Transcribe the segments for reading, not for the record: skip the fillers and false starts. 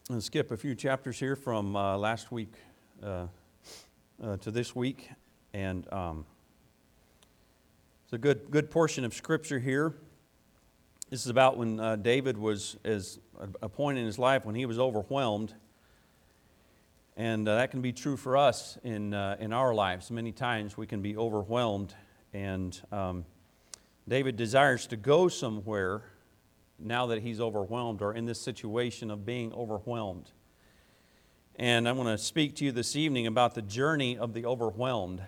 I'm going to skip a few chapters here from last week to this week, and it's a good portion of Scripture here. This is about when David was at a point in his life when he was overwhelmed, and that can be true for us in our lives. Many times we can be overwhelmed, and David desires to go somewhere now that he's overwhelmed or in this situation of being overwhelmed. And I want to speak to you this evening about the journey of the overwhelmed,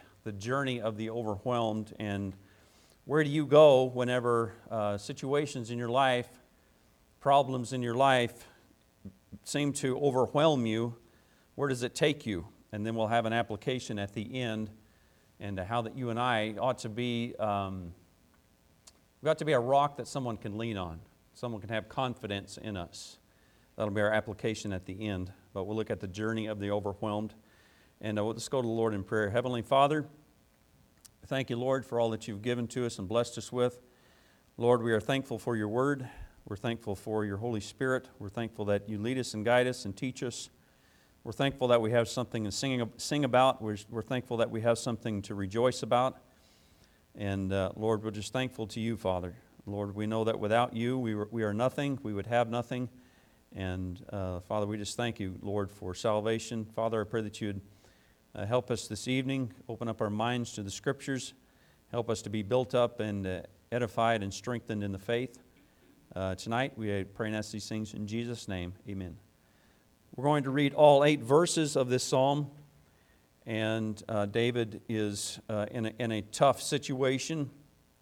and where do you go whenever situations in your life, problems in your life seem to overwhelm you? Where does it take you? And then we'll have an application at the end, and how that you and I ought to be, we've got to be a rock that someone can lean on. Someone can have confidence in us. That'll be our application at the end. But we'll look at the journey of the overwhelmed. And let's go to the Lord in prayer. Heavenly Father, thank you, Lord, for all that you've given to us and blessed us with. Lord, we are thankful for your word. We're thankful for your Holy Spirit. We're thankful that you lead us and guide us and teach us. We're thankful that we have something to sing about. We're thankful that we have something to rejoice about. And Lord, we're just thankful to you, Father. Lord, we know that without you, we are nothing. We would have nothing. And Father, we just thank you, Lord, for salvation. Father, I pray that you'd help us this evening, open up our minds to the Scriptures, help us to be built up and edified and strengthened in the faith. Tonight, we pray and ask these things in Jesus' name. Amen. We're going to read all 8 verses of this psalm. And David is in a tough situation.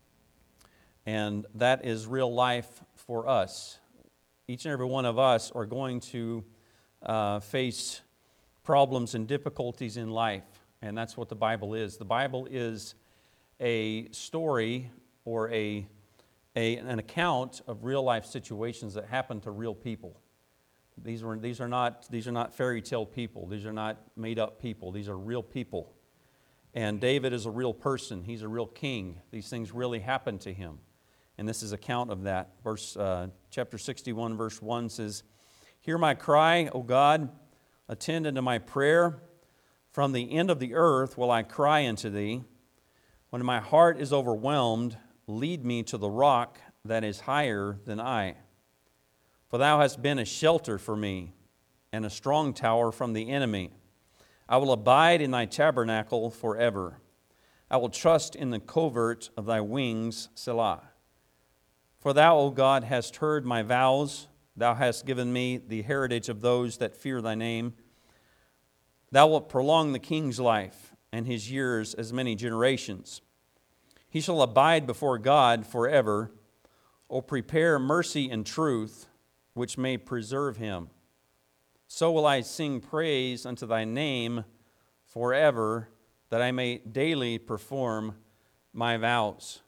And that is real life for us. Each and every one of us are going to face problems and difficulties in life. And that's what the Bible is. The Bible is a story or an account of real life situations that happen to real people. These are not fairy tale people. These are not made up people. These are real people. And David is a real person. He's a real king. These things really happened to him. And this is account of that. Chapter 61, verse 1 says, "Hear my cry, O God, attend unto my prayer. From the end of the earth will I cry unto thee. When my heart is overwhelmed, lead me to the rock that is higher than I. For thou hast been a shelter for me, and a strong tower from the enemy. I will abide in thy tabernacle forever. I will trust in the covert of thy wings, Selah. For thou, O God, hast heard my vows. Thou hast given me the heritage of those that fear thy name. Thou wilt prolong the king's life, and his years as many generations. He shall abide before God forever. O prepare mercy and truth, which may preserve him. So will I sing praise unto thy name forever, that I may daily perform my vows."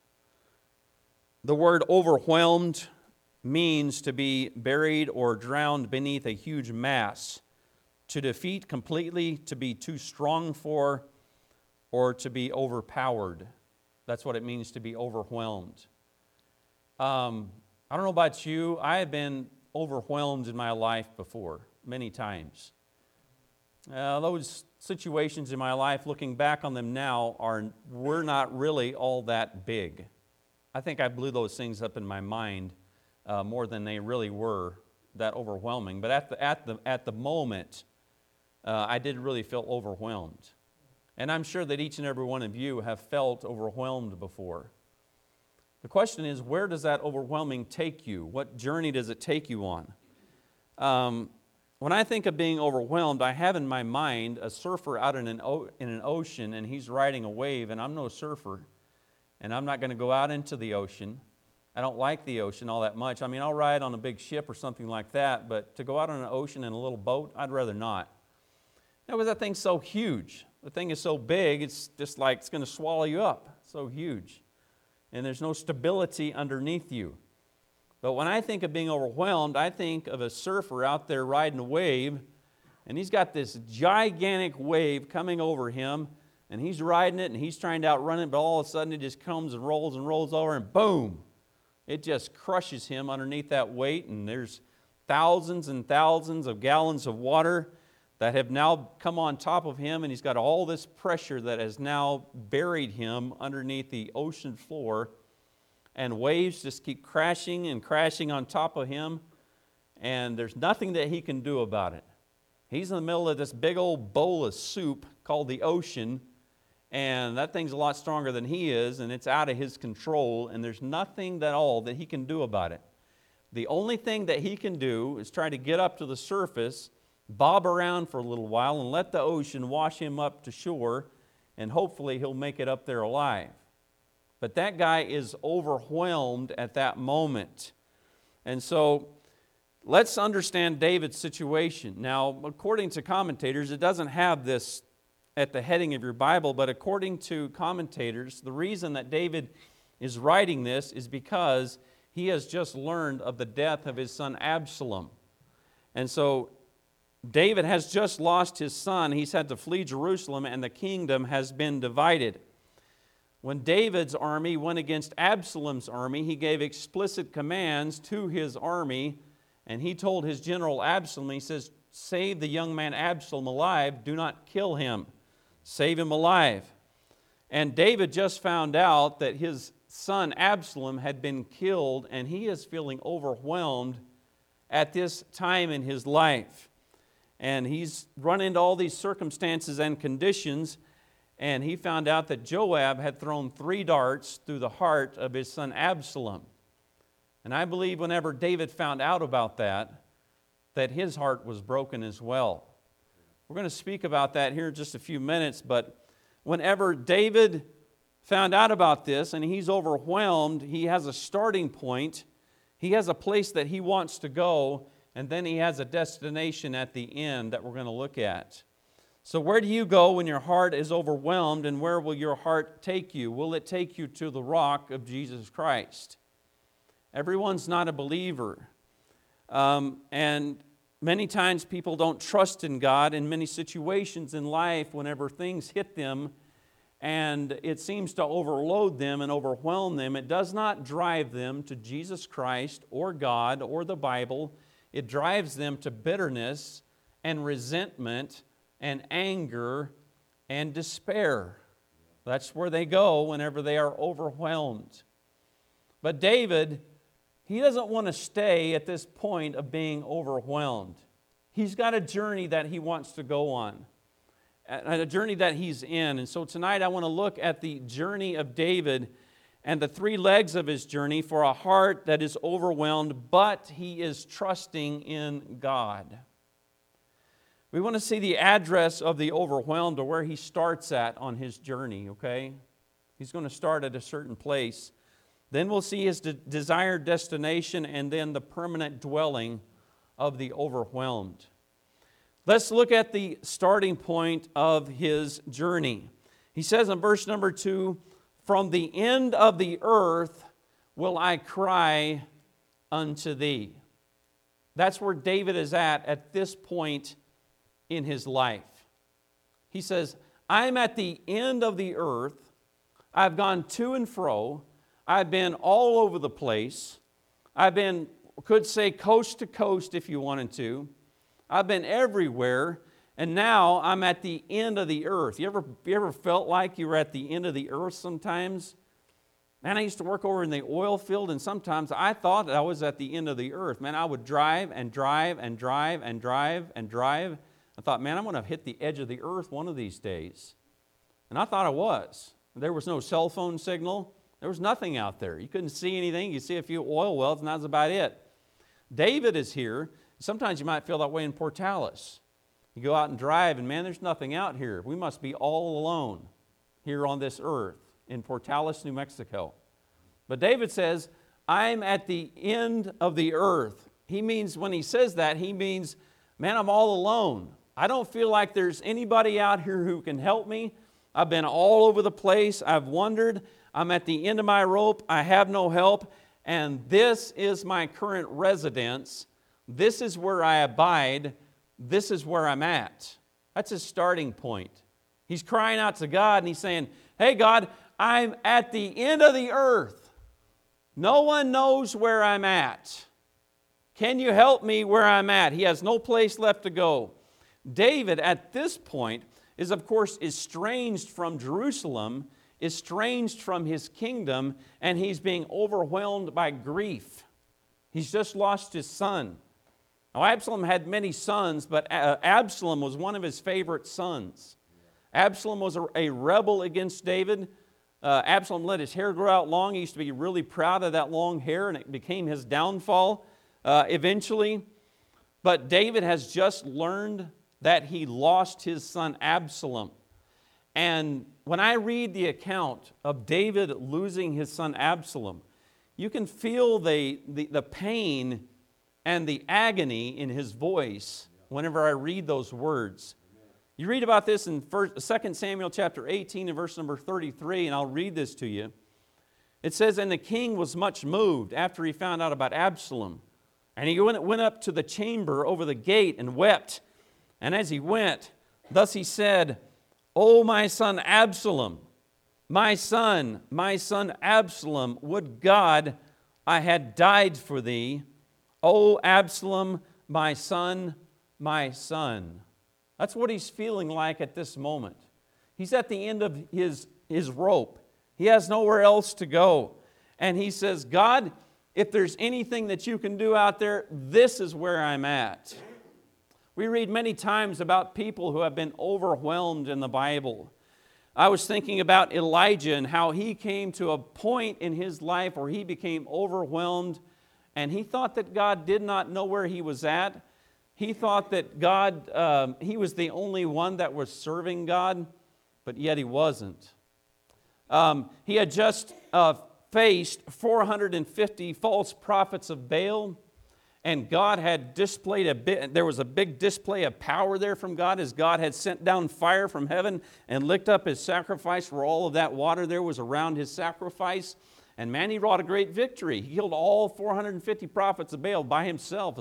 The word overwhelmed means to be buried or drowned beneath a huge mass, to defeat completely, to be too strong for, or to be overpowered. That's what it means to be overwhelmed. I don't know about you, I have been overwhelmed in my life before, many times. Those situations in my life, looking back on them now, were not really all that big. I think I blew those things up in my mind more than they really were that overwhelming. But at the moment, I did really feel overwhelmed. And I'm sure that each and every one of you have felt overwhelmed before. The question is, where does that overwhelming take you? What journey does it take you on? When I think of being overwhelmed, I have in my mind a surfer out in an ocean, and he's riding a wave, and I'm no surfer. And I'm not going to go out into the ocean. I don't like the ocean all that much. I mean, I'll ride on a big ship or something like that, but to go out on an ocean in a little boat, I'd rather not. Because that thing's so huge. The thing is so big, it's just like it's going to swallow you up. It's so huge. And there's no stability underneath you. But when I think of being overwhelmed, I think of a surfer out there riding a wave, and he's got this gigantic wave coming over him, and he's riding it, and he's trying to outrun it, but all of a sudden it just comes and rolls over, and boom! It just crushes him underneath that weight, and there's thousands and thousands of gallons of water that have now come on top of him, and he's got all this pressure that has now buried him underneath the ocean floor, and waves just keep crashing and crashing on top of him, and there's nothing that he can do about it. He's in the middle of this big old bowl of soup called the ocean, and that thing's a lot stronger than he is, and it's out of his control, and there's nothing at all that he can do about it. The only thing that he can do is try to get up to the surface, bob around for a little while, and let the ocean wash him up to shore, and hopefully he'll make it up there alive. But that guy is overwhelmed at that moment. And so let's understand David's situation. Now, according to commentators, it doesn't have this at the heading of your Bible, but according to commentators, the reason that David is writing this is because he has just learned of the death of his son Absalom. And so David has just lost his son. He's had to flee Jerusalem, and the kingdom has been divided. When David's army went against Absalom's army, he gave explicit commands to his army, and he told his general Absalom, he says, "Save the young man Absalom alive, do not kill him. Save him alive." And David just found out that his son Absalom had been killed, and he is feeling overwhelmed at this time in his life. And he's run into all these circumstances and conditions, and he found out that Joab had thrown 3 darts through the heart of his son Absalom. And I believe whenever David found out about that his heart was broken as well. We're going to speak about that here in just a few minutes, but whenever David found out about this and he's overwhelmed, he has a starting point, he has a place that he wants to go, and then he has a destination at the end that we're going to look at. So where do you go when your heart is overwhelmed, and where will your heart take you? Will it take you to the rock of Jesus Christ? Everyone's not a believer. And many times people don't trust in God in many situations in life whenever things hit them and it seems to overload them and overwhelm them. It does not drive them to Jesus Christ or God or the Bible. It drives them to bitterness and resentment and anger and despair. That's where they go whenever they are overwhelmed. But David, he doesn't want to stay at this point of being overwhelmed. He's got a journey that he wants to go on, a journey that he's in. And so tonight I want to look at the journey of David and the 3 legs of his journey for a heart that is overwhelmed, but he is trusting in God. We want to see the address of the overwhelmed, or where he starts at on his journey, okay? He's going to start at a certain place. Then we'll see his desired destination, and then the permanent dwelling of the overwhelmed. Let's look at the starting point of his journey. He says in verse number 2, "From the end of the earth will I cry unto thee." That's where David is at this point in his life. He says, I'm at the end of the earth. I've gone to and fro. I've been all over the place. I've been, could say, coast to coast if you wanted to. I've been everywhere, and now I'm at the end of the earth. You ever felt like you were at the end of the earth sometimes? Man, I used to work over in the oil field, and sometimes I thought that I was at the end of the earth. Man, I would drive and drive and drive and drive and drive. I thought, man, I'm going to hit the edge of the earth one of these days. And I thought I was. There was no cell phone signal. There was nothing out there. You couldn't see anything. You see a few oil wells, and that was about it. David is here. Sometimes you might feel that way in Portales. You go out and drive, and man, there's nothing out here. We must be all alone here on this earth in Portales, New Mexico. But David says, I'm at the end of the earth. He means, when he says that, he means, man, I'm all alone. I don't feel like there's anybody out here who can help me. I've been all over the place. I've wandered. I'm at the end of my rope. I have no help. And this is my current residence. This is where I abide. This is where I'm at. That's his starting point. He's crying out to God and he's saying, hey God, I'm at the end of the earth. No one knows where I'm at. Can you help me where I'm at? He has no place left to go. David, at this point, is of course estranged from Jerusalem, estranged from his kingdom, and he's being overwhelmed by grief. He's just lost his son. Now, Absalom had many sons, but Absalom was one of his favorite sons. Absalom was a rebel against David. Absalom let his hair grow out long. He used to be really proud of that long hair, and it became his downfall eventually. But David has just learned that he lost his son Absalom. And when I read the account of David losing his son Absalom, you can feel the pain and the agony in his voice whenever I read those words. You read about this in 2 Samuel chapter 18 and verse number 33, and I'll read this to you. It says, "And the king was much moved after he found out about Absalom. And he went up to the chamber over the gate and wept. And as he went, thus he said, O my son Absalom, my son Absalom, would God I had died for thee. O Absalom, my son, my son." That's what he's feeling like at this moment. He's at the end of his rope. He has nowhere else to go. And he says, God, if there's anything that you can do out there, this is where I'm at. We read many times about people who have been overwhelmed in the Bible. I was thinking about Elijah and how he came to a point in his life where he became overwhelmed, and he thought that God did not know where he was at. He thought that God, he was the only one that was serving God, but yet he wasn't. He had just faced 450 false prophets of Baal, and God had displayed there was a big display of power there from God, as God had sent down fire from heaven and licked up his sacrifice, where all of that water there was around his sacrifice. And man, he wrought a great victory. He killed all 450 prophets of Baal by himself,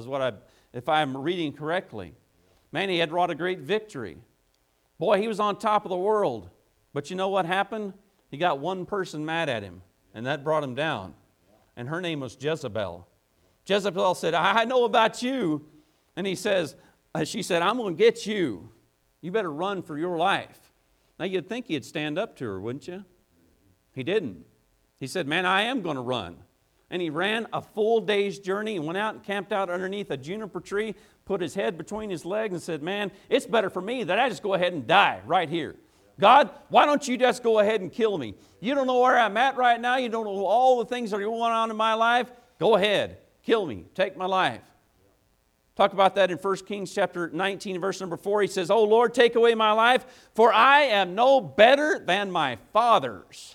if I'm reading correctly. Man, he had wrought a great victory. Boy, he was on top of the world. But you know what happened? He got one person mad at him, and that brought him down. And her name was Jezebel. Jezebel said, I know about you. And she said, I'm going to get you. You better run for your life. Now, you'd think he'd stand up to her, wouldn't you? He didn't. He said, man, I am going to run. And he ran a full day's journey and went out and camped out underneath a juniper tree, put his head between his legs and said, man, it's better for me that I just go ahead and die right here. God, why don't you just go ahead and kill me? You don't know where I'm at right now. You don't know all the things that are going on in my life. Go ahead. Kill me. Take my life. Talk about that in 1 Kings chapter 19, verse number 4. He says, O Lord, take away my life, for I am no better than my fathers.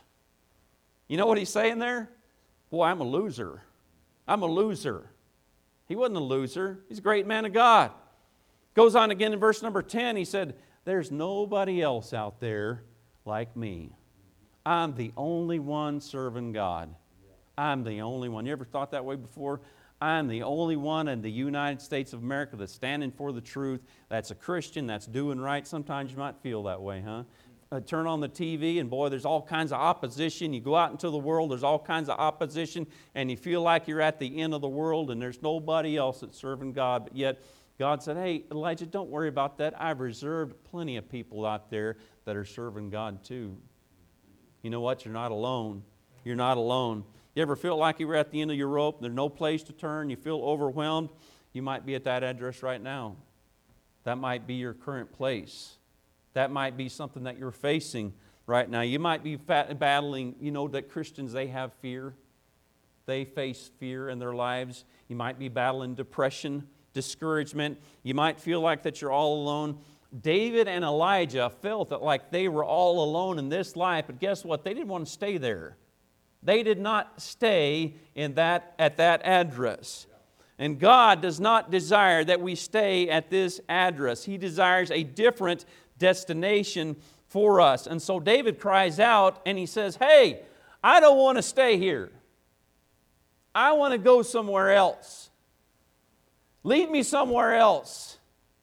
You know what he's saying there? Boy, I'm a loser. I'm a loser. He wasn't a loser. He's a great man of God. Goes on again in verse number 10. He said, there's nobody else out there like me. I'm the only one serving God. I'm the only one. You ever thought that way before? I'm the only one in the United States of America that's standing for the truth, that's a Christian, that's doing right. Sometimes you might feel that way, huh? Turn on the TV and boy, there's all kinds of opposition. You go out into the world, there's all kinds of opposition, and you feel like you're at the end of the world and there's nobody else that's serving God. But yet, God said, hey, Elijah, don't worry about that. I've reserved plenty of people out there that are serving God too. You know what? You're not alone. You're not alone. You ever feel like you were at the end of your rope, there's no place to turn, you feel overwhelmed? You might be at that address right now. That might be your current place. That might be something that you're facing right now. You might be battling, you know that Christians, they have fear. They face fear in their lives. You might be battling depression, discouragement. You might feel like that you're all alone. David and Elijah felt that like they were all alone in this life, but guess what? They didn't want to stay there. They did not stay at that address. And God does not desire that we stay at this address. He desires a different destination for us. And so David cries out and he says, hey, I don't want to stay here. I want to go somewhere else. Lead me somewhere else.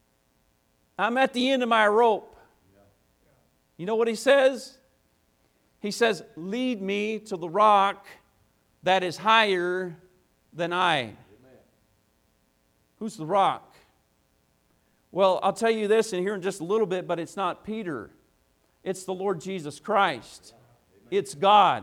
I'm at the end of my rope. You know what he says? He says, lead me to the rock that is higher than I. Who's the rock? Well, I'll tell you this in here in just a little bit, but it's not Peter. It's the Lord Jesus Christ. It's God.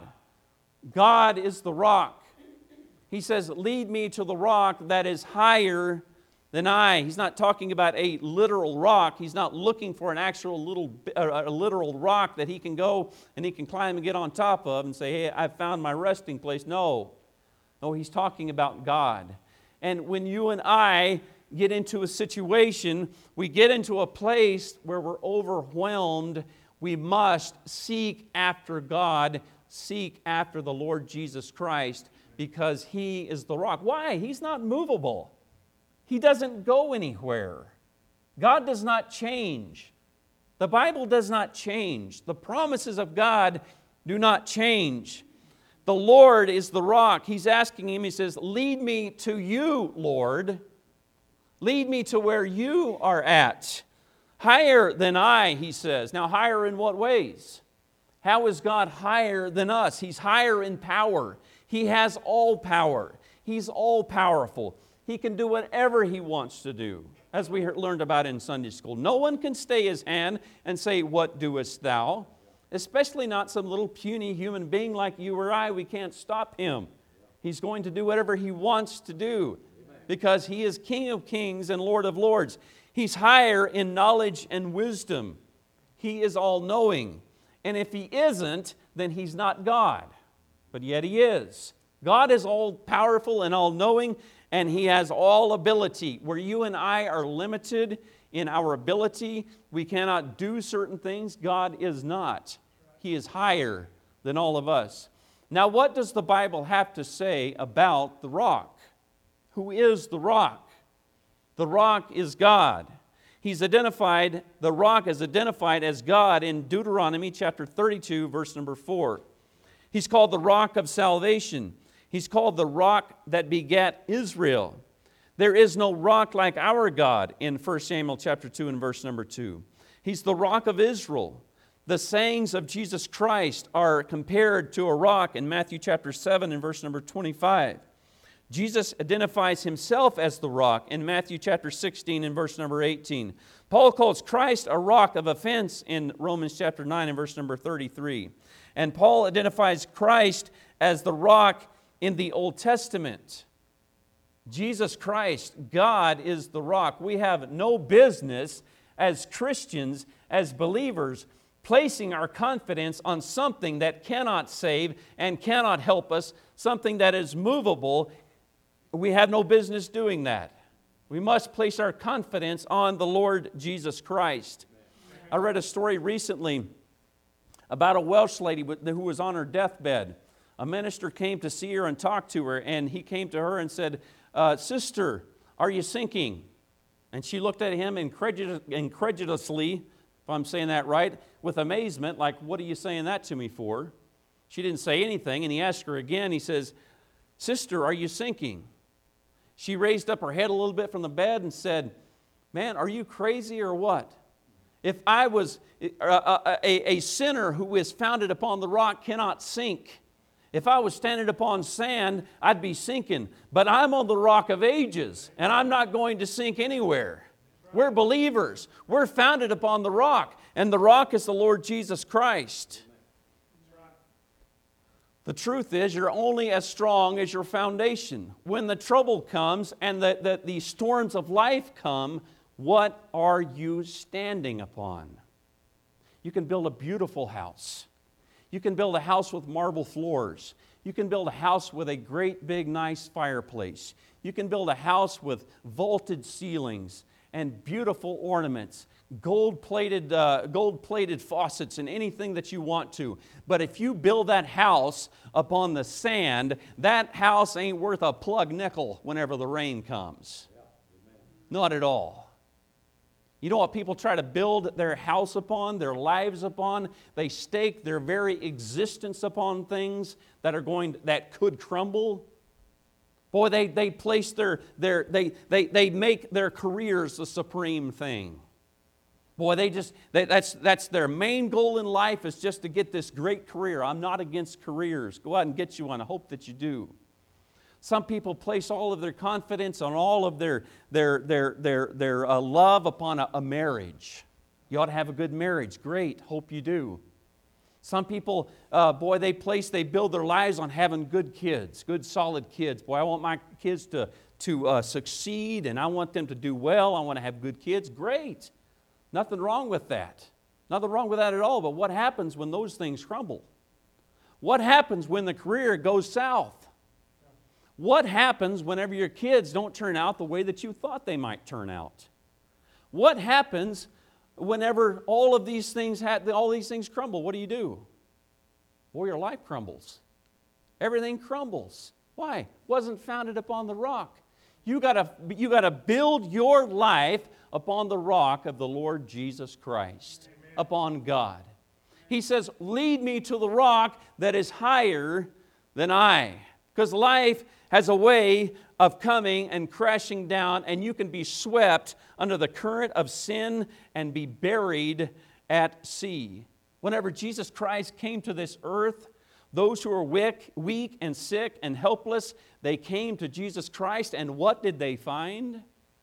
God is the rock. He says, lead me to the rock that is higher than I. He's not talking about a literal rock. He's not looking for an actual literal rock that he can go and he can climb and get on top of and say, hey, I've found my resting place. No, he's talking about God. And when you and I get into a situation, we get into a place where we're overwhelmed, we must seek after God, seek after the Lord Jesus Christ, because He is the rock. Why? He's not movable. He doesn't go anywhere. God does not change. The Bible does not change. The promises of God do not change. The Lord is the rock. He's asking Him, He says, lead me to You, Lord. Lead me to where You are at. Higher than I, He says. Now, higher in what ways? How is God higher than us? He's higher in power. He has all power. He's all powerful. He can do whatever He wants to do, as we learned about in Sunday school. No one can stay His hand and say, what doest thou? Especially not some little puny human being like you or I. We can't stop Him. He's going to do whatever He wants to do, because He is King of kings and Lord of lords. He's higher in knowledge and wisdom. He is all-knowing. And if He isn't, then He's not God. But yet He is. God is all-powerful and all-knowing, and He has all ability. Where you and I are limited in our ability, we cannot do certain things, God is not. He is higher than all of us. Now, what does the Bible have to say about the rock? Who is the rock? The rock is God. The rock is identified as God in Deuteronomy chapter 32, verse number 4. He's called the rock of salvation. He's called the rock that begat Israel. There is no rock like our God in 1 Samuel chapter 2 and verse number 2. He's the rock of Israel. The sayings of Jesus Christ are compared to a rock in Matthew chapter 7 and verse number 25. Jesus identifies Himself as the rock in Matthew chapter 16 and verse number 18. Paul calls Christ a rock of offense in Romans chapter 9 and verse number 33. And Paul identifies Christ as the rock in the Old Testament. Jesus Christ, God is the rock. We have no business as Christians, as believers, placing our confidence on something that cannot save and cannot help us, something that is movable. We have no business doing that. We must place our confidence on the Lord Jesus Christ. I read a story recently about a Welsh lady who was on her deathbed. A minister came to see her and talk to her, and he came to her and said, Sister, are you sinking? And she looked at him incredulously, if I'm saying that right, with amazement, like, what are you saying that to me for? She didn't say anything, and he asked her again. He says, Sister, are you sinking? She raised up her head a little bit from the bed and said, Man, are you crazy or what? If I was a sinner who is founded upon the rock cannot sink. If I was standing upon sand, I'd be sinking. But I'm on the rock of ages, and I'm not going to sink anywhere. We're believers. We're founded upon the rock, and the rock is the Lord Jesus Christ. The truth is, you're only as strong as your foundation. When the trouble comes and the storms of life come, what are you standing upon? You can build a beautiful house. You can build a house with marble floors. You can build a house with a great big nice fireplace. You can build a house with vaulted ceilings and beautiful ornaments, gold-plated faucets and anything that you want to. But if you build that house upon the sand, that house ain't worth a plug nickel whenever the rain comes. Not at all. You know what people try to build their house upon, their lives upon? They stake their very existence upon things that could crumble. Boy, they place they make their careers the supreme thing. Boy, that's their main goal in life, is just to get this great career. I'm not against careers. Go out and get you one. I hope that you do. Some people place all of their confidence on all of their love upon a marriage. You ought to have a good marriage. Great, hope you do. Some people, they build their lives on having good kids, good solid kids. Boy, I want my kids to succeed, and I want them to do well. I want to have good kids. Great. Nothing wrong with that. Nothing wrong with that at all. But what happens when those things crumble? What happens when the career goes south? What happens whenever your kids don't turn out the way that you thought they might turn out? What happens whenever all of these things crumble? What do? Well, your life crumbles. Everything crumbles. Why? It wasn't founded upon the rock. You got to build your life upon the rock of the Lord Jesus Christ, Amen. Upon God. He says, lead me to the rock that is higher than I. Because life has a way of coming and crashing down, and you can be swept under the current of sin and be buried at sea. Whenever Jesus Christ came to this earth, those who were weak and sick and helpless, they came to Jesus Christ, and what did they find?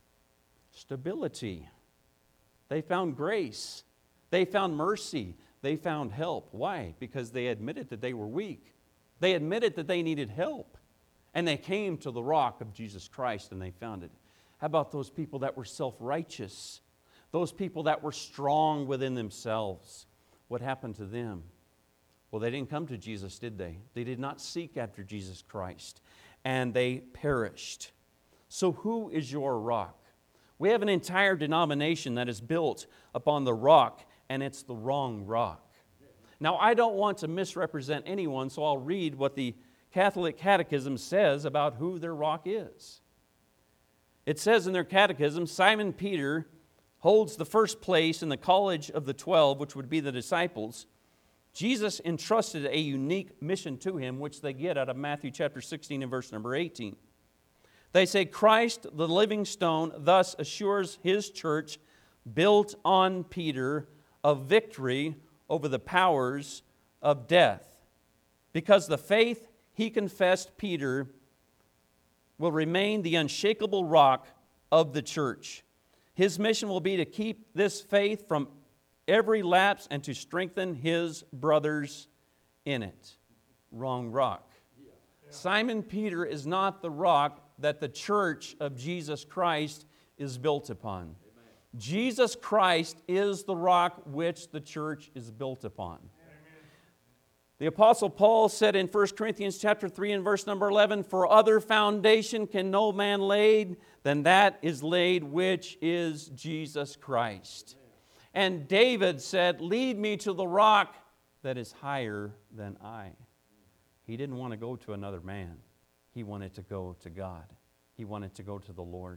Stability. They found grace. They found mercy. They found help. Why? Because they admitted that they were weak. They admitted that they needed help. And they came to the rock of Jesus Christ and they found it. How about those people that were self-righteous? Those people that were strong within themselves? What happened to them? Well, they didn't come to Jesus, did they? They did not seek after Jesus Christ. And they perished. So who is your rock? We have an entire denomination that is built upon the rock, and it's the wrong rock. Now, I don't want to misrepresent anyone, so I'll read what the Catholic Catechism says about who their rock is. It says in their catechism, Simon Peter holds the first place in the college of the 12, which would be the disciples. Jesus entrusted a unique mission to him, which they get out of Matthew chapter 16 and verse number 18. They say, Christ, the living stone, thus assures his church, built on Peter, of victory over the powers of death. Because the faith he confessed Peter will remain the unshakable rock of the church. His mission will be to keep this faith from every lapse and to strengthen his brothers in it. Wrong rock. Simon Peter is not the rock that the church of Jesus Christ is built upon. Amen. Jesus Christ is the rock which the church is built upon. Amen. The Apostle Paul said in 1 Corinthians chapter 3 and verse number 11, For other foundation can no man lay than that is laid, which is Jesus Christ. Amen. And David said, Lead me to the rock that is higher than I. He didn't want to go to another man. He wanted to go to God. He wanted to go to the Lord.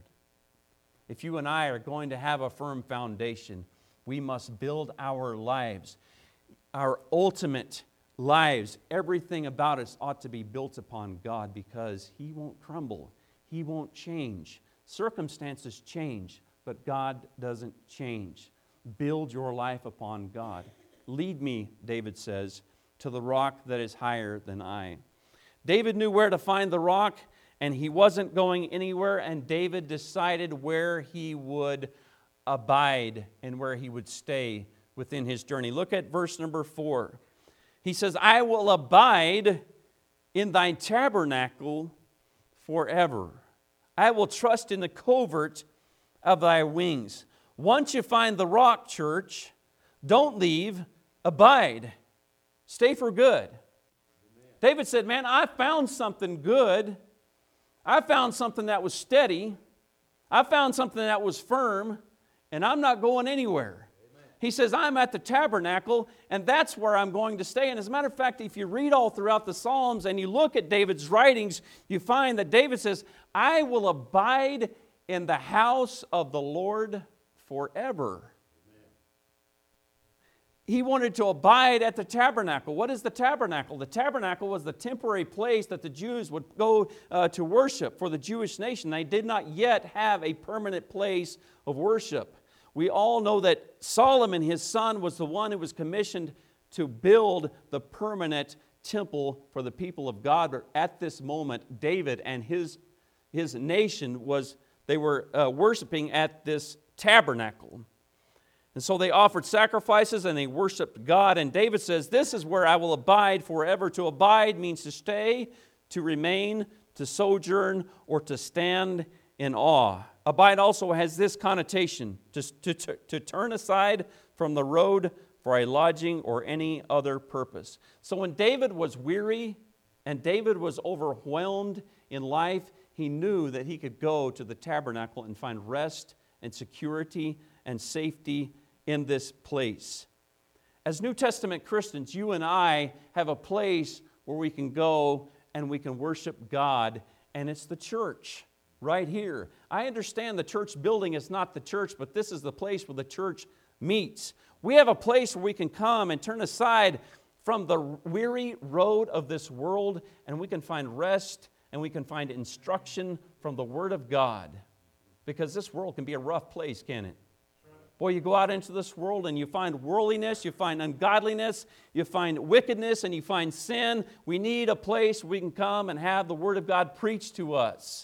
If you and I are going to have a firm foundation, we must build our lives. Our ultimate lives, everything about us ought to be built upon God, because He won't crumble. He won't change. Circumstances change, but God doesn't change. Build your life upon God. Lead me, David says, to the rock that is higher than I. David knew where to find the rock, and he wasn't going anywhere, and David decided where he would abide and where he would stay within his journey. Look at verse number 4. He says, I will abide in thy tabernacle forever. I will trust in the covert of thy wings. Once you find the rock, church, don't leave, abide. Stay for good. David said, man, I found something good. I found something that was steady. I found something that was firm, and I'm not going anywhere. Amen. He says, I'm at the tabernacle, and that's where I'm going to stay. And as a matter of fact, if you read all throughout the Psalms and you look at David's writings, you find that David says, I will abide in the house of the Lord forever. He wanted to abide at the tabernacle. What is the tabernacle? The tabernacle was the temporary place that the Jews would go to worship for the Jewish nation. They did not yet have a permanent place of worship. We all know that Solomon, his son, was the one who was commissioned to build the permanent temple for the people of God, but at this moment, David and his nation they were worshiping at this tabernacle. And so they offered sacrifices and they worshiped God. And David says, "This is where I will abide forever." To abide means to stay, to remain, to sojourn, or to stand in awe. Abide also has this connotation, to turn aside from the road for a lodging or any other purpose. So when David was weary and David was overwhelmed in life, he knew that he could go to the tabernacle and find rest and security and safety in this place. As New Testament Christians, you and I have a place where we can go and we can worship God, and it's the church right here. I understand the church building is not the church, but this is the place where the church meets. We have a place where we can come and turn aside from the weary road of this world, and we can find rest and we can find instruction from the Word of God. Because this world can be a rough place, can't it? Boy, you go out into this world and you find worldliness, you find ungodliness, you find wickedness, and you find sin. We need a place where we can come and have the Word of God preached to us.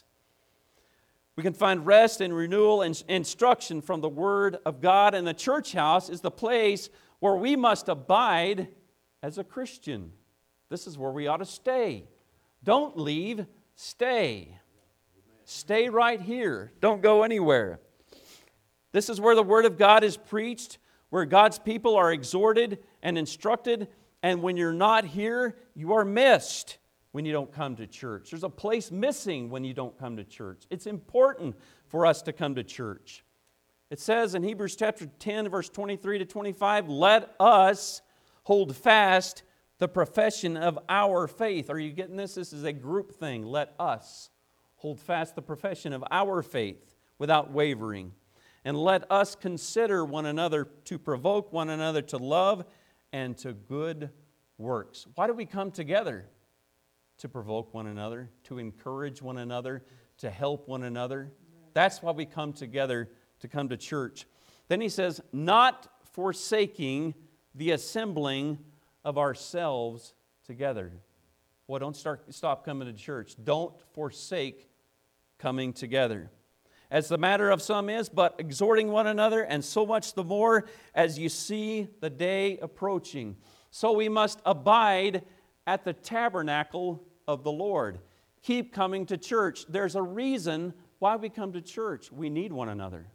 We can find rest and renewal and instruction from the Word of God. And the church house is the place where we must abide as a Christian. This is where we ought to stay. Don't leave, stay. Stay right here. Don't go anywhere. This is where the Word of God is preached, where God's people are exhorted and instructed. And when you're not here, you are missed when you don't come to church. There's a place missing when you don't come to church. It's important for us to come to church. It says in Hebrews chapter 10, verse 23 to 25, "Let us hold fast the profession of our faith." Are you getting this? This is a group thing. Let us hold fast the profession of our faith without wavering. "And let us consider one another to provoke one another to love and to good works." Why do we come together? To provoke one another, to encourage one another, to help one another. That's why we come together to come to church. Then he says, "Not forsaking the assembling of ourselves together." Well, don't stop coming to church. Don't forsake coming together. "As the matter of some is, but exhorting one another, and so much the more as you see the day approaching." So we must abide at the tabernacle of the Lord. Keep coming to church. There's a reason why we come to church. We need one another.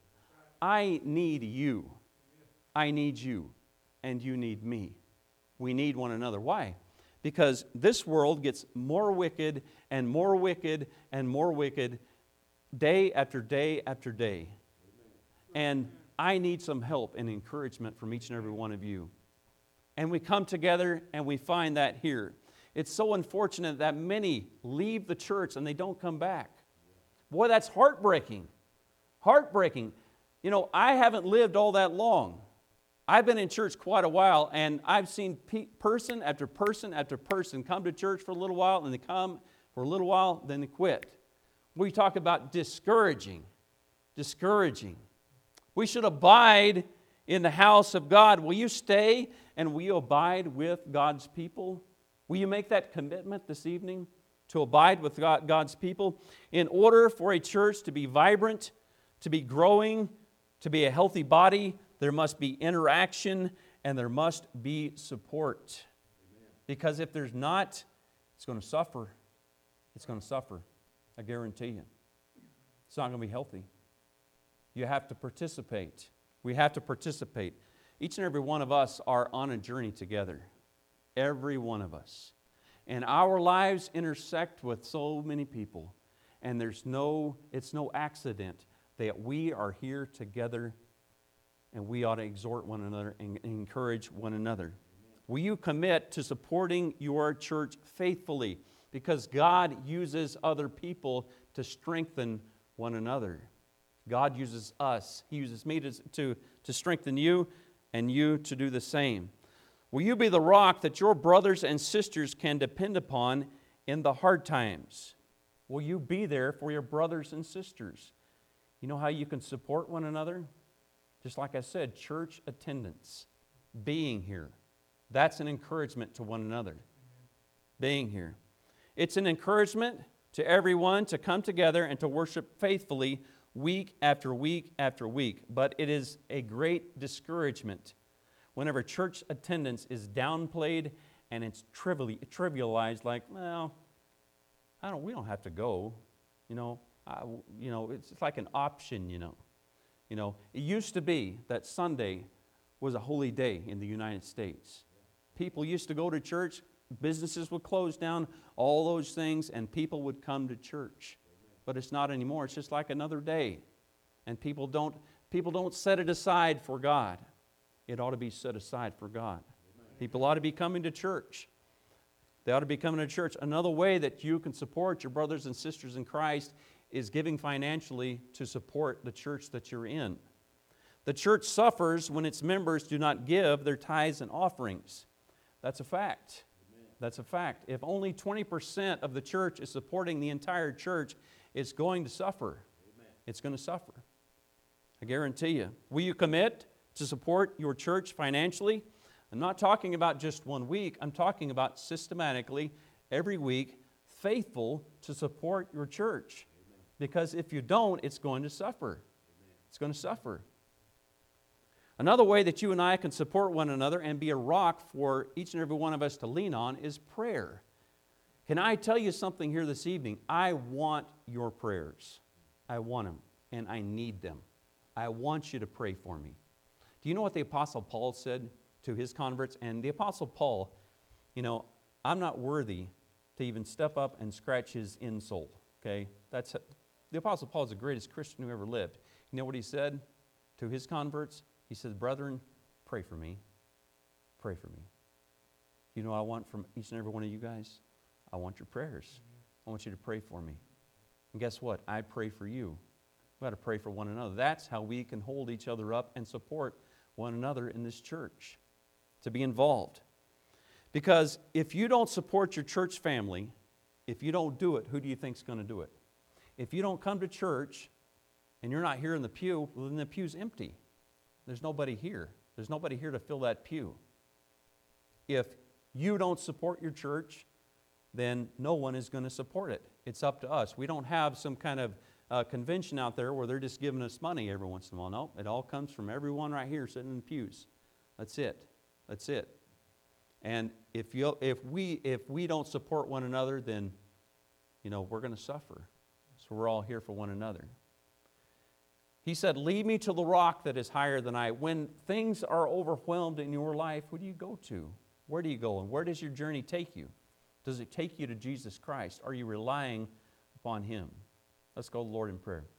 I need you. I need you. And you need me. We need one another. Why? Because this world gets more wicked and more wicked and more wicked day after day after day. And I need some help and encouragement from each and every one of you. And we come together and we find that here. It's so unfortunate that many leave the church and they don't come back. Boy, that's heartbreaking. Heartbreaking. You know, I haven't lived all that long. I've been in church quite a while, and I've seen person after person after person come to church for a little while, and they come for a little while, then they quit. We talk about discouraging. We should abide in the house of God. Will you stay and will you abide with God's people? Will you make that commitment this evening to abide with God's people? In order for a church to be vibrant, to be growing, to be a healthy body, there must be interaction and there must be support. Amen. Because if there's not, it's going to suffer. It's going to suffer. I guarantee you. It's not going to be healthy. You have to participate. We have to participate. Each and every one of us are on a journey together. Every one of us. And our lives intersect with so many people. And it's no accident that we are here together, and we ought to exhort one another and encourage one another. Amen. Will you commit to supporting your church faithfully? Because God uses other people to strengthen one another. God uses us. He uses me to strengthen you, and you to do the same. Will you be the rock that your brothers and sisters can depend upon in the hard times? Will you be there for your brothers and sisters? You know how you can support one another? Just like I said, church attendance, being here. That's an encouragement to one another. being here. It's an encouragement to everyone to come together and to worship faithfully week after week after week. But it is a great discouragement whenever church attendance is downplayed and it's trivialized, like, well, we don't have to go. It's like an option. It used to be that Sunday was a holy day in the United States. People used to go to church, businesses would close down, all those things, and people would come to church. But it's not anymore. It's just like another day. And people don't set it aside for God. It ought to be set aside for God. People ought to be coming to church. They ought to be coming to church. Another way that you can support your brothers and sisters in Christ is giving financially to support the church that you're in. The church suffers when its members do not give their tithes and offerings. That's a fact. That's a fact. If only 20% of the church is supporting the entire church, it's going to suffer. It's going to suffer. I guarantee you. Will you commit to support your church financially? I'm not talking about just 1 week. I'm talking about systematically, every week, faithful to support your church. Because if you don't, it's going to suffer. It's going to suffer. Another way that you and I can support one another and be a rock for each and every one of us to lean on is prayer. Can I tell you something here this evening? I want your prayers. I want them, and I need them. I want you to pray for me. Do you know what the Apostle Paul said to his converts? And the Apostle Paul, I'm not worthy to even step up and scratch his insole. Okay? The Apostle Paul is the greatest Christian who ever lived. You know what he said to his converts? He said, brethren, pray for me. Pray for me. You know what I want from each and every one of you guys? I want your prayers. I want you to pray for me. And guess what? I pray for you. We've got to pray for one another. That's how we can hold each other up and support one another in this church, to be involved. Because if you don't support your church family, if you don't do it, who do you think is going to do it? If you don't come to church and you're not here in the pew, well, then the pew's empty. There's nobody here. There's nobody here to fill that pew. If you don't support your church, then no one is going to support it. It's up to us. We don't have some kind of convention out there where they're just giving us money every once in a while. No, it all comes from everyone right here sitting in the pews. That's it. That's it. And if we don't support one another, then we're going to suffer. So we're all here for one another. He said, lead me to the rock that is higher than I. When things are overwhelmed in your life, who do you go to? Where do you go? And where does your journey take you? Does it take you to Jesus Christ? Are you relying upon Him? Let's go to the Lord in prayer.